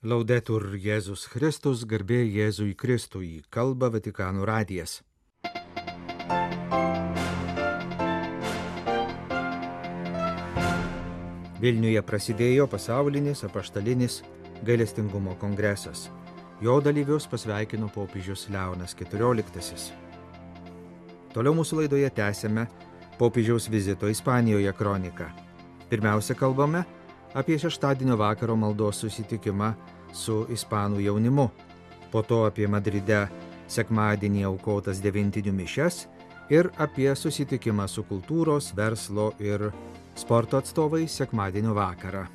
Laudetur Jėzus Kristus, garbė Jėzui Kristui, kalba Vatikano radijas. Vilniuje prasidėjo pasaulinis apaštalinis gailestingumo kongresas. Jo dalyvius pasveikino popiežius Leonas XIV. Toliau mūsų laidoje tęsime popiežiaus vizito Ispanijoje kroniką. Pirmiausia, kalbame apie šeštadienio vakaro maldos susitikimą su ispanų jaunimu, po to apie Madride sekmadienį aukotas devintinių mišias ir apie susitikimą su kultūros, verslo ir sporto atstovais sekmadienio vakarą.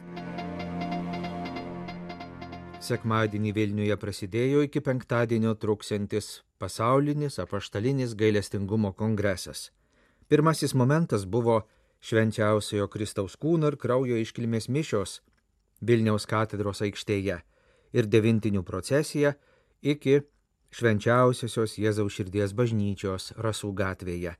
Sekmadienį Vilniuje prasidėjo iki penktadienio truksiantis pasaulinis apaštalinis gailestingumo kongresas. Pirmasis momentas buvo švenčiausiojo Kristaus kūno ir kraujo iškilmės mišios Vilniaus katedros aikštėje ir devintinių procesija iki švenčiausiosios Jėzaus širdies bažnyčios Rasų gatvėje.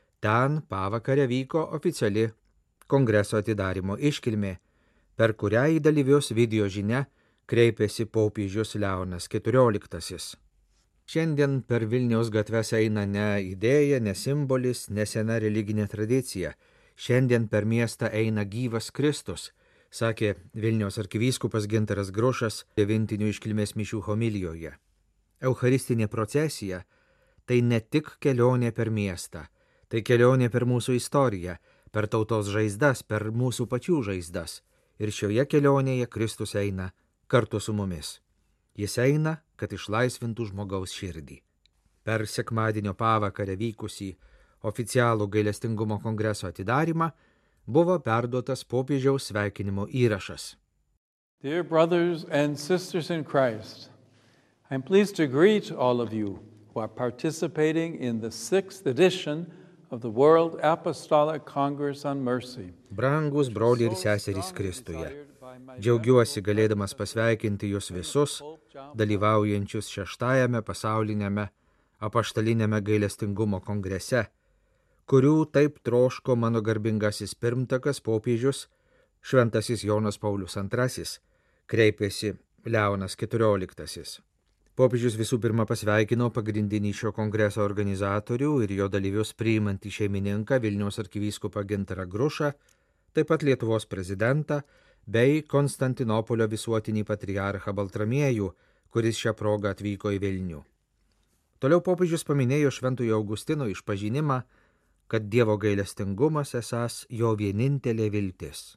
Ten pavakarę vyko oficiali kongreso atidarymo iškilmė, per kurią į dalyvius video žinia kreipėsi popiežius Leonas XIV. Šiandien per Vilniaus gatves eina ne idėja, ne simbolis, ne sena religinė tradicija. Šiandien per miestą eina gyvas Kristus, sakė Vilniaus arkivyskupas Gintaras Grušas devintinių iškilmės mišių homilijoje. Eucharistinė procesija – tai ne tik kelionė per miestą, tai kelionė per mūsų istoriją, per tautos žaizdas, per mūsų pačių žaizdas. Ir šioje kelionėje Kristus eina kartu su mumis. Jis eina, kad išlaisvintų žmogaus širdį. Per sekmadienio pavakarę vykusį oficialų gailestingumo kongreso atidarymą buvo perduotas popiežiaus sveikinimo įrašas. Dear brothers and sisters in Christ, I'm pleased to greet all of you who are participating in the 6th edition of the World Apostolic Congress on Mercy. Brangus broliai ir seserys Kristuje, džiaugiuosi galėdamas pasveikinti jūs visus, dalyvaujančius šeštajame pasauliniame apaštalinėme gailestingumo kongrese, kurių taip troško mano garbingasis pirmtakas popiežius šventasis Jonas Paulius II, kreipėsi Leonas XIV. Popiežius visų pirma pasveikino pagrindinį šio kongreso organizatorių ir jo dalyvius priimantį šeimininką Vilniaus arkivyskupą Gintarą Grušą, taip pat Lietuvos prezidentą bei Konstantinopolio visuotinį patriarchą Baltramiejų, kuris šią progą atvyko į Vilnių. Toliau popiežius paminėjo Šventojo Augustino išpažinimą, kad Dievo gailestingumas esąs jo vienintelė viltis.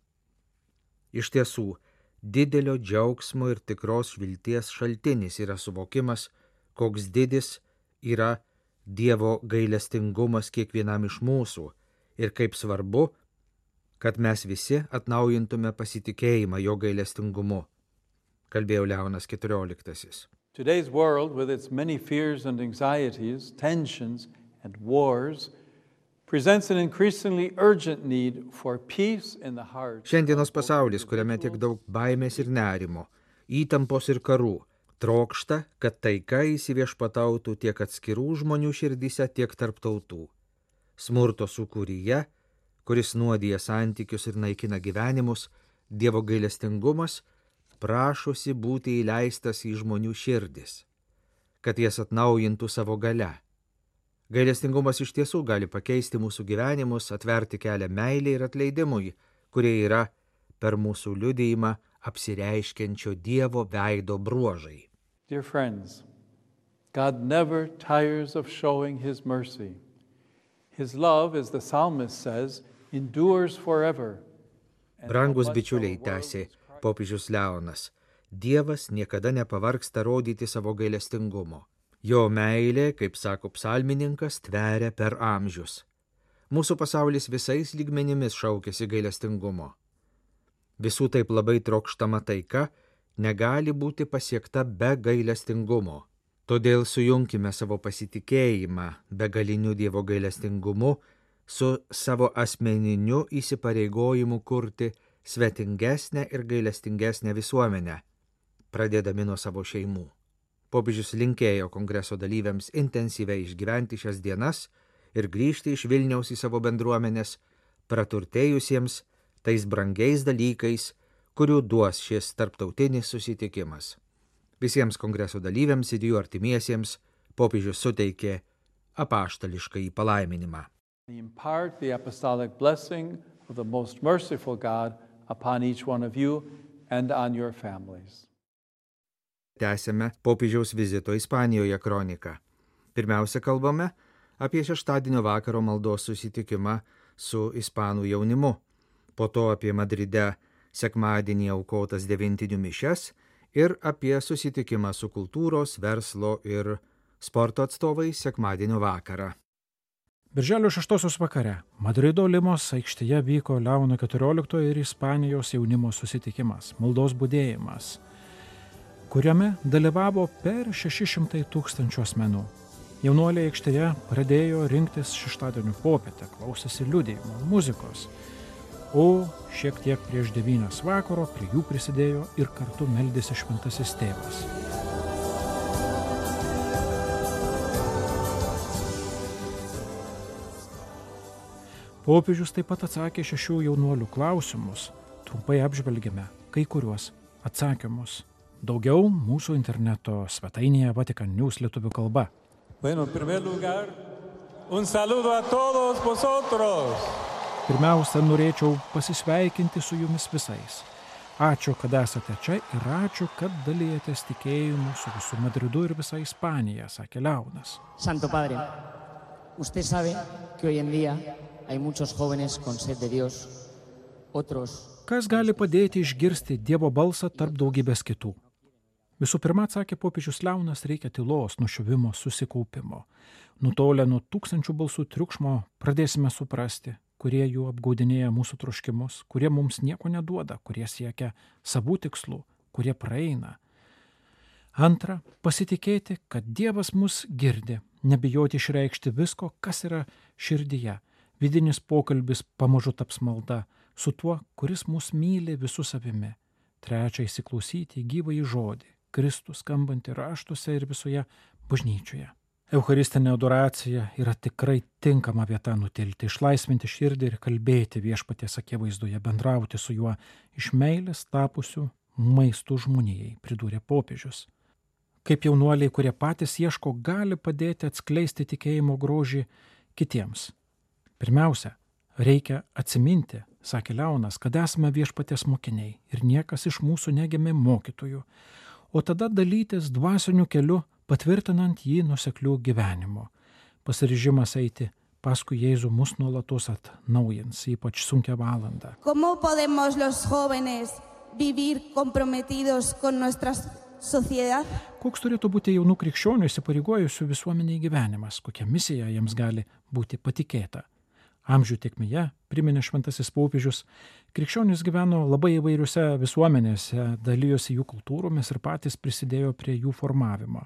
Iš tiesų, didelio džiaugsmo ir tikros vilties šaltinis yra suvokimas, koks didis yra Dievo gailestingumas kiekvienam iš mūsų ir kaip svarbu, kad mes visi atnaujintume pasitikėjimą jo gailestingumu, kalbėjo Leonas XIV. Today's world, with its many fears and anxieties, tensions and wars, presents an increasingly urgent need for peace in the heart. Šiandienos pasaulis, kuriame tiek daug baimės ir nerimo, įtampos ir karų, trokšta, kad taika įsiviešpatautų tiek atskirų žmonių širdyse, tiek tarp tautų. Smurto sūkuryje, kuris nuodija santykius ir naikina gyvenimus, Dievo gailestingumas prašosi būti įleistas į žmonių širdis, kad jas atnaujintų savo galia. Gailestingumas iš tiesų gali pakeisti mūsų gyvenimus, atverti kelią meilei ir atleidimui, kurie yra per mūsų liudijimą apsireiškiančio Dievo veido bruožai. Dear friends, God never tires of showing His mercy. His love, as the psalmist says, endures forever. Brangus bičiuliai, tęsė popiežius Leonas, Dievas niekada nepavargsta rodyti savo gailestingumo. Jo meilė, kaip sako psalmininkas, tveria per amžius. Mūsų pasaulis visais lygmenimis šaukiasi gailestingumo. Visų taip labai trokštama taika negali būti pasiekta be gailestingumo. Todėl sujunkime savo pasitikėjimą begaliniu Dievo gailestingumu su savo asmeniniu įsipareigojimu kurti svetingesnę ir gailestingesnę visuomenę, pradėdami nuo savo šeimų. Popiežius linkėjo kongreso dalyviams intensyviai išgyventi šias dienas ir grįžti iš Vilniaus į savo bendruomenės, praturtėjusiems tais brangiais dalykais, kurių duos šis tarptautinis susitikimas. Visiems kongreso dalyviams ir jų artimiesiems popiežius suteikė apaštališkąjį palaiminimą. Impart the apostolic blessing of the most merciful God upon each one of you and on your families. Tęsėme popiežiaus vizito Ispanijoje kroniką. Pirmiausia, kalbame apie šeštadienio vakaro maldos susitikimą su ispanų jaunimu, po to apie Madride sekmadienį aukotas devintinių mišias ir apie susitikimą su kultūros, verslo ir sporto atstovais sekmadienio vakarą. Birželio 6 vakare Madrido Limos aikštėje vyko Leono XIV ir Ispanijos jaunimo susitikimas, maldos budėjimas, kuriame dalyvavo per 600 000 asmenų. Jaunuoliai aikštėje pradėjo rinktis šeštadienio popietę, klausėsi liudijimo, muzikos, o šiek tiek prieš 9 vakaro prie jų prisidėjo ir kartu meldėsi šventasis tėvas. Popiežius taip pat atsakė 6 jaunuolių klausimus. Trumpai apžvelgėme kai kuriuos atsakymus. Daugiau mūsų interneto svetainėje Vatican News lietuvių kalba. Bueno, en primer lugar, un saludo a todos vosotros. Pirmiausia, norėčiau pasisveikinti su jumis visais. Ačiū, kad esate čia ir ačiū, kad dalijatės tikėjimu su visu Madridu ir visa Ispanija, sakė Leonas. Santo Padre, usted sabe que hoy en día hay muchos jóvenes con sed de Dios, otros... Kas gali padėti išgirsti Dievo balsą tarp daugybės kitų? Visų pirma, atsakė popiežius Leonas, reikia tylos, nuščiuvimo, susikaupimo. Nutolę nuo tūkstančių balsų triukšmo pradėsime suprasti, kurie jų apgaudinėja mūsų troškimus, kurie mums nieko neduoda, kurie siekia savų tikslų, kurie praeina. Antra, pasitikėti, kad Dievas mus girdi, nebijoti išreikšti visko, kas yra širdyje. Vidinis pokalbis pamažu taps malda su tuo, kuris mus myli visų savimi. Trečia, įsiklausyti į gyvąjį žodį, Kristų skambantį raštuose ir visoje bažnyčioje. Eucharistinė adoracija yra tikrai tinkama vieta nutilti, išlaisvinti širdį ir kalbėti viešpaties akivaizdoje, bendrauti su juo iš meilės tapusių maistų žmonijai, pridūrė popiežius. Kaip jaunuoliai, kurie patys ieško, gali padėti atskleisti tikėjimo grožį kitiems. Pirmiausia, reikia atsiminti, sakė Leonas, kad esame viešpaties mokiniai ir niekas iš mūsų negimė mokytojų, o tada dalytis dvasiniu keliu, patvirtinant jį nuosekliu gyvenimu. Pasiryžimas eiti paskui Jėzų mus nuolatos atnaujins, ypač sunkią valandą. ¿Cómo podemos los jóvenes vivir comprometidos con nuestra sociedad? Koks turėtų būti jaunų krikščionių įsipareigojusių visuomeniai gyvenimas, kokia misija jiems gali būti patikėta? Amžių tėkmėje, priminė šventasis popiežius, krikščionys gyveno labai įvairiuose visuomenėse, dalyjosi jų kultūromis ir patys prisidėjo prie jų formavimo.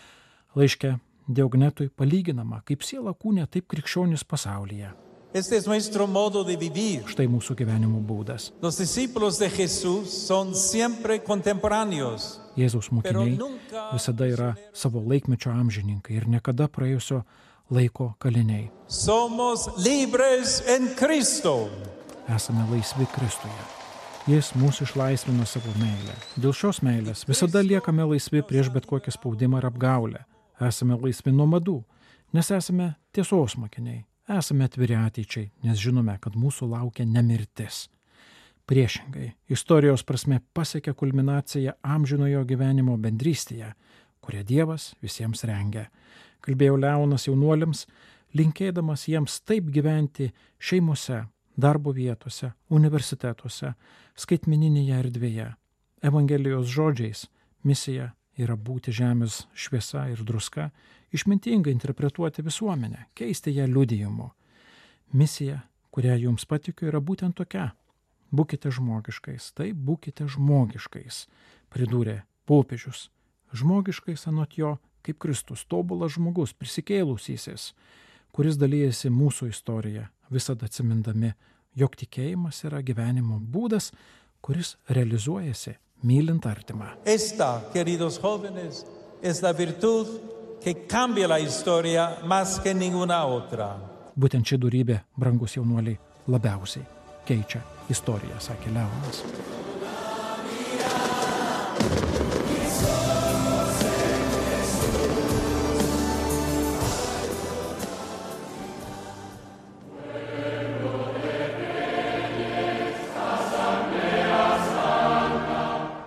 Laiške Diognetui palyginama, kaip siela kūne, taip krikščionys pasaulyje. Este es nuestro modo de vivir. Štai mūsų gyvenimo būdas. Los discípulos de Jesús son siempre contemporáneos. Jėzaus mokiniai visada yra savo laikmečio amžininkai ir niekada praėjusio laiko kaliniai. Somos libres en Cristo. Esame laisvi Kristuje. Jis mūsų išlaisvino savo meilę. Dėl šios meilės visada liekame laisvi prieš bet kokią spaudimą ir apgaulę. Esame laisvi nuo madų, nes esame tiesos mokiniai. Esame atviri ateičiai, nes žinome, kad mūsų laukia nemirtis. Priešingai, istorijos prasme pasiekia kulminaciją amžinojo gyvenimo bendrystėje, kurią Dievas visiems rengia. Kalbėjo Leonas jaunuoliams, linkėdamas jiems taip gyventi šeimose, darbo vietose, universitetuose, skaitmeninėje erdvėje. Evangelijos žodžiais misija yra būti žemės šviesa ir druska, išmintingai interpretuoti visuomenę, keisti ją liudijimu. Misija, kurią jums patikiu, yra būtent tokia. Būkite žmogiškais, taip būkite žmogiškais, pridūrė popiežius. Žmogiškais anot jo, kaip Kristus, tobulas žmogus, prisikėlusysis, kuris dalyjasi mūsų istoriją, visada atsimindami, jog tikėjimas yra gyvenimo būdas, kuris realizuojasi mylint artimą. Esta, queridos jóvenes, es la virtud que cambia la historia más que ninguna otra. Būtent ši dorybė, brangus jaunuoliai, labiausiai keičia istoriją, sakė Leonas.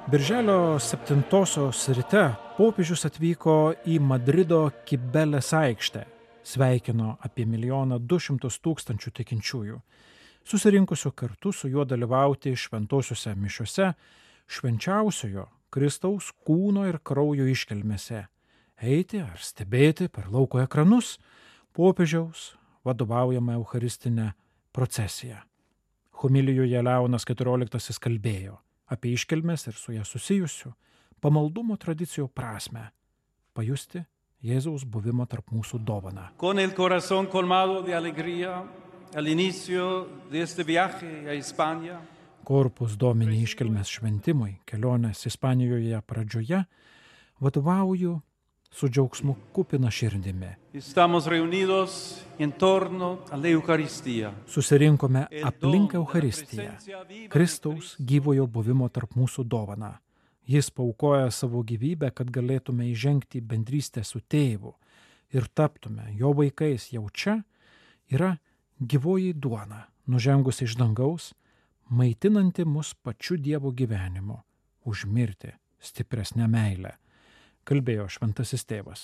Birželio 7 ryte popiežius atvyko į Madrido Kibelės aikštę, sveikino apie 1,2 milijono tikinčiųjų, susirinkusių kartu su juo dalyvauti šventosiuose mišiuose, švenčiausiojo Kristaus kūno ir kraujo iškilmėse, eiti ar stebėti per lauko ekranus popiežiaus vadovaujamą eucharistinę procesiją. Homilijoje Leonas XIV kalbėjo apie iškilmes ir su ją susijusių pamaldumo tradicijų prasme, pajusti Jėzaus buvimo tarp mūsų dovaną. Con el corazón colmado de alegría al inicio de este viaje a España. Corpus Domini iškilmės šventimui kelionės Ispanijoje pradžioje vadovauju su džiaugsmu kupina širdimi. Estamos reunidos en torno a la Eucaristía. Susirinkome aplink Eucharistiją, Kristaus gyvojo buvimo tarp mūsų dovaną. Jis paaukoja savo gyvybę, kad galėtume įžengti bendrystę su tėvu ir taptume jo vaikais jau čia, yra gyvoji duona, nužengusi iš dangaus, maitinanti mus pačiu Dievo gyvenimu, užmirti stipresnę meilę, kalbėjo šventasis tėvas.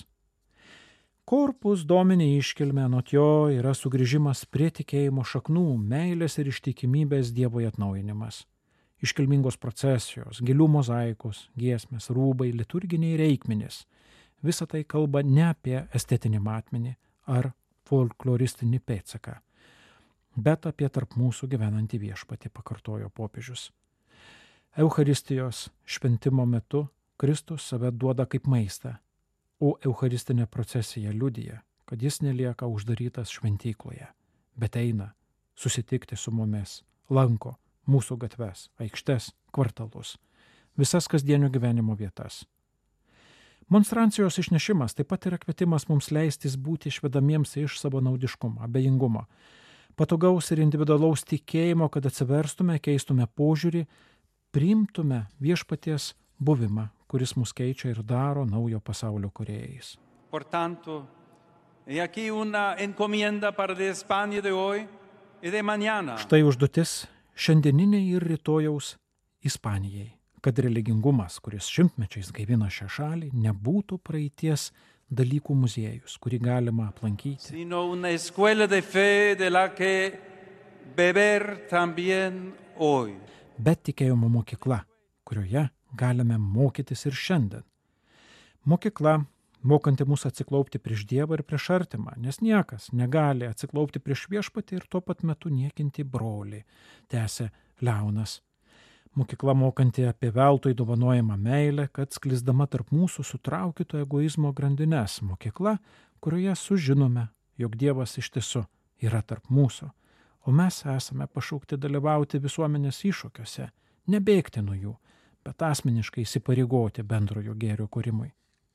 Corpus Domini iškilmė anot jo yra sugrįžimas prie tikėjimo šaknų, meilės ir ištikimybės Dievui atnaujinimas. Iškilmingos procesijos, gėlių mozaikos, giesmės, rūbai, liturginiai reikmenys. Visa tai kalba ne apie estetinį matmenį ar folkloristinį pėdsaką, bet apie tarp mūsų gyvenantį viešpatį, pakartojo popiežius. Eucharistijos šventimo metu Kristus save duoda kaip maistą, o eucharistinė procesija liudija, kad jis nelieka uždarytas šventykloje, bet eina susitikti su mumis, lanko mūsų gatves, aikštes, kvartalus, visas kasdienio gyvenimo vietas. Monstrancijos išnešimas taip pat yra kvietimas mums leistis būti išvedamiems iš savo naudiškumo, abejingumo, patogaus ir individualaus tikėjimo, kad atsiverstume, keistume požiūrį, priimtume viešpaties buvimą, kuris mus keičia ir daro naujo pasaulio kūrėjais. Por tanto, he aquí una encomienda para de España de hoy y de mañana. Štai užduotis šiandieniniai ir rytojaus Ispanijai, kad religingumas, kuris šimtmečiais gaivina šią šalį, nebūtų praeities dalykų muziejus, kurį galima aplankyti, Sino una escuela de fe de la que beber también hoy. bet tikėjimo mokykla, kurioje galime mokytis ir šiandien. Mokykla, mokanti mus atsiklaupti prieš Dievą ir prieš artimą, nes niekas negali atsiklaupti prieš viešpatį ir tuo pat metu niekinti brolį, tęsė Leonas. Mokykla mokanti apie veltui dovanojamą meilę, kad sklisdama tarp mūsų sutraukytų egoizmo grandines. Mokykla, kurioje sužinome, jog Dievas iš tiesų yra tarp mūsų, o mes esame pašaukti dalyvauti visuomenės iššūkiuose, nebėgti nuo jų, bet asmeniškai įsipareigoti bendrojo gėrio kūrimui.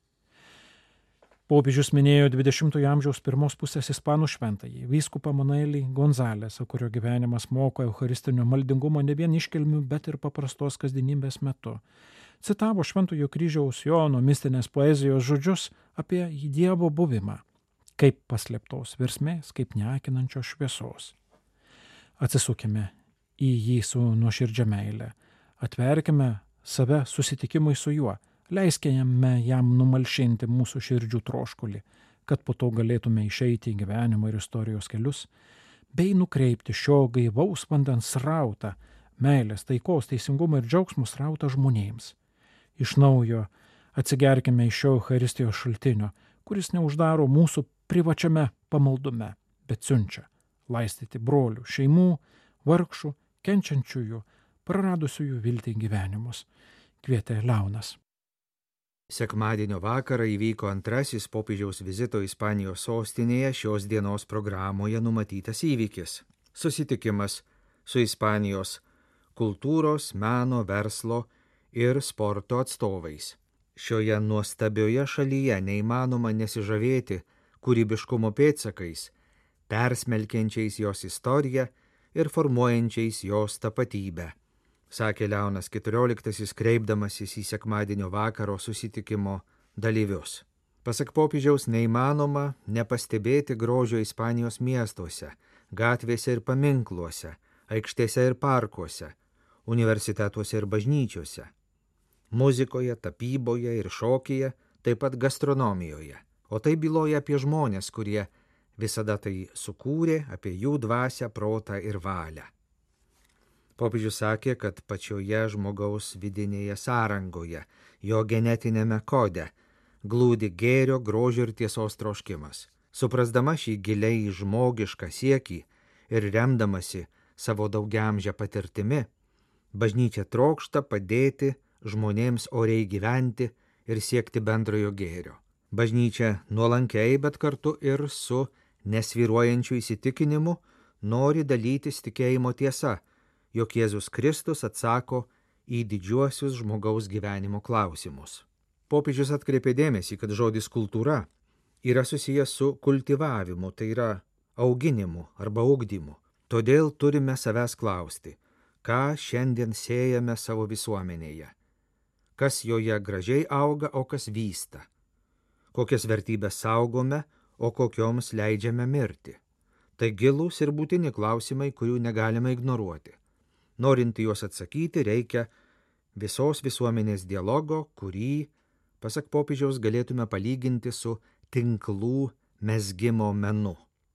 Popiežius minėjo 20-ojo amžiaus pirmos pusės ispanų šventąjį, vyskupą Manuelį Gonzalesą, kurio gyvenimas moko eucharistinio maldingumo ne vien iškilmių, bet ir paprastos kasdienybės metu. Citavo Šventojo kryžiaus Jono mistinės poezijos žodžius apie Dievo buvimą, kaip paslėptos versmės, kaip neakinančios šviesos. Atsisukime į jį su nuoširdžia meile, atverkime save susitikimui su juo, leiskime jam numalšinti mūsų širdžių troškulį, kad po to galėtume išeiti į gyvenimo ir istorijos kelius, bei nukreipti šio gaivaus vandens srautą, meilės, taikos, teisingumo ir džiaugsmo srautą žmonėms. Iš naujo atsigerkime iš šio Eucharistijos šaltinio, kuris neuždaro mūsų privačiame pamaldume, bet siunčia laistyti brolių, šeimų, vargšų, kenčiančiųjų, praradusiųjų viltį gyvenimus, kvietė Leonas. Sekmadienio vakarą įvyko antrasis popiežiaus vizito Ispanijos sostinėje šios dienos programoje numatytas įvykis – susitikimas su Ispanijos kultūros, meno, verslo ir sporto atstovais. Šioje nuostabioje šalyje neįmanoma nesižavėti kūrybiškumo pėdsakais, persmelkiančiais jos istoriją ir formuojančiais jos tapatybę, sakė Leonas XIV, kreipdamasis į sekmadienio vakaro susitikimo dalyvius. Pasak popiežiaus, neįmanoma nepastebėti grožio Ispanijos miestuose, gatvėse ir paminkluose, aikštėse ir parkuose, universitetuose ir bažnyčiose. muzikoje, tapyboje ir šokyje, taip pat gastronomijoje. O tai byloja apie žmonės, kurie visada tai sukūrė, apie jų dvasią, protą ir valią. Popiežius sakė, kad pačioje žmogaus vidinėje sąrangoje, jo genetinėme kode, glūdi gėrio, grožio ir tiesos troškimas. Suprasdama šį giliai žmogišką siekį ir remdamasi savo daugiamžę patirtimi, bažnyčia trokšta padėti žmonėms oriai gyventi ir siekti bendrojo gėrio. Bažnyčia nuolankiai, bet kartu ir su nesvyruojančiu įsitikinimu nori dalytis tikėjimo tiesa, jog Jėzus Kristus atsako į didžiuosius žmogaus gyvenimo klausimus. Popiežius atkreipė dėmesį, kad žodis kultūra yra susijęs su kultivavimu, tai yra auginimu arba ugdymu. Todėl turime savęs klausti, ką šiandien siejame savo visuomenėje, kas joje gražiai auga, o kas vysta, kokias vertybės saugome, o kokioms leidžiame mirti. Tai gilūs ir būtini klausimai, kurių negalime ignoruoti. Norint juos atsakyti, reikia visos visuomenės dialogo, kurį, pasak popiežiaus, galėtume palyginti su tinklų mezgimo menu.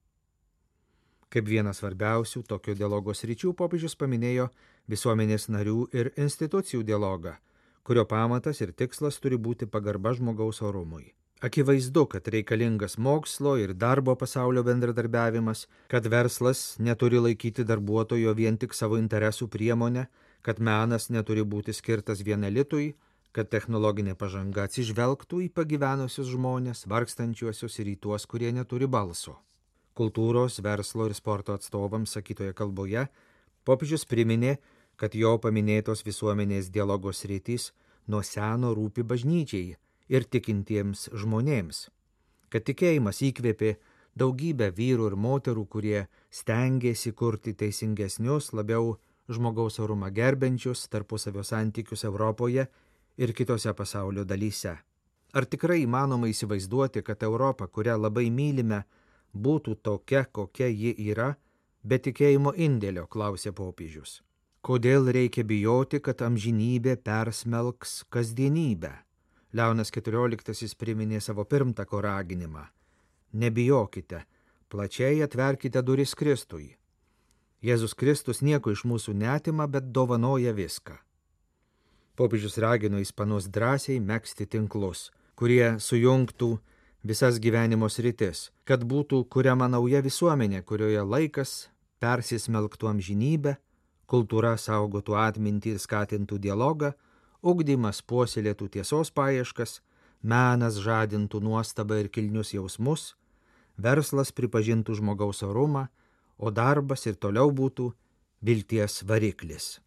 Kaip vienas svarbiausių tokio dialogo sričių popiežius paminėjo visuomenės narių ir institucijų dialogą, kurio pamatas ir tikslas turi būti pagarba žmogaus orumui. Akivaizdu, kad reikalingas mokslo ir darbo pasaulio bendradarbiavimas, kad verslas neturi laikyti darbuotojo vien tik savo interesų priemonę, kad menas neturi būti skirtas vien elitui, kad technologinė pažanga atsižvelgtų į pagyvenusius žmonės, vargstančiuosius ir į tuos, kurie neturi balso. Kultūros, verslo ir sporto atstovams sakytoje kalboje popiežius priminė, kad jo paminėtos visuomenės dialogo sritys nuo seno rūpi bažnyčiai ir tikintiems žmonėms, kad tikėjimas įkvėpė daugybę vyrų ir moterų, kurie stengėsi kurti teisingesnius, labiau žmogaus orumą gerbiančius tarpusavio santykius Europoje ir kitose pasaulio dalyse. Ar tikrai įmanoma įsivaizduoti, kad Europa, kurią labai mylime, būtų tokia, kokia ji yra, be tikėjimo indėlio, klausė popiežius. Kodėl reikia bijoti, kad amžinybė persmelks kasdienybę? Leonas XIV priminė savo pirmtako raginimą. Nebijokite, plačiai atverkite duris Kristui. Jėzus Kristus nieko iš mūsų neatima, bet dovanoja viską. Popiežius ragino ispanus drąsiai megzti tinklus, kurie sujungtų visas gyvenimo sritis, kad būtų kuriama nauja visuomenė, kurioje laikas persismelktų amžinybę, kultūra saugotų atmintį ir skatintų dialogą, ugdymas puoselėtų tiesos paieškas, menas žadintų nuostabą ir kilnius jausmus, verslas pripažintų žmogaus orumą, o darbas ir toliau būtų vilties variklis.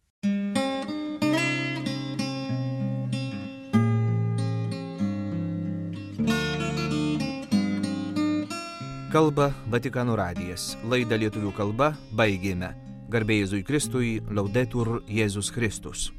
Kalba Vatikano radijas. Laidą lietuvių kalba baigėme. Garbė Jėzui Kristui, Laudetur Jėzus Kristus.